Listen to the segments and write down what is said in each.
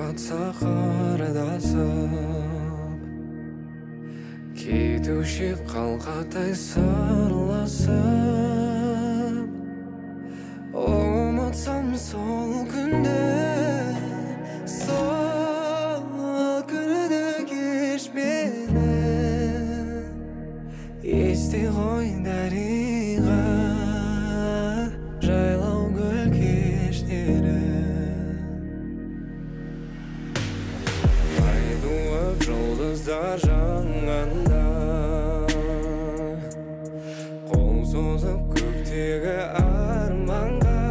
атса қарадасып, кетуші қалқатай сырласып, ұмытсам сол күнді кешпені. Есте ғой дариға жайлау гүл кештері, ай туып жұлдыздар жанғанда, қол созып көктегі арманға,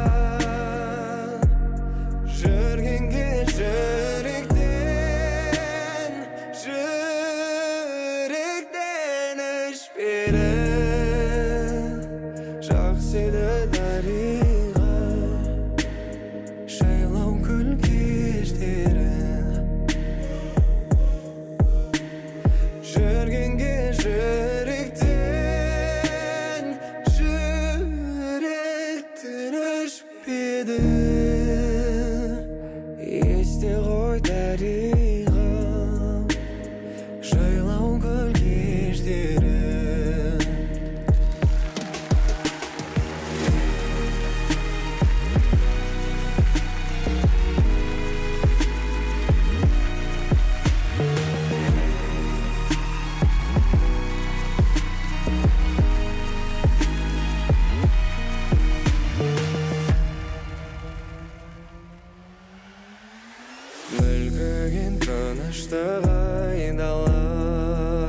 жүргенге жүректен өшпері. Жақсы еді дариға жайлау гүл кештері, жүргенге жүректен өшпеді. Есте ғой дариға жайлау гүл кештері. Мүлгіген тыныштық айдала,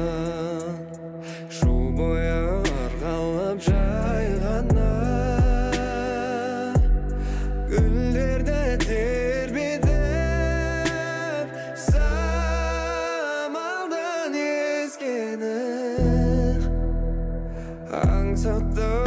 шу бойы ырғалып жайғана, гүлдерді тербетіп самалдың ескені, аңсатты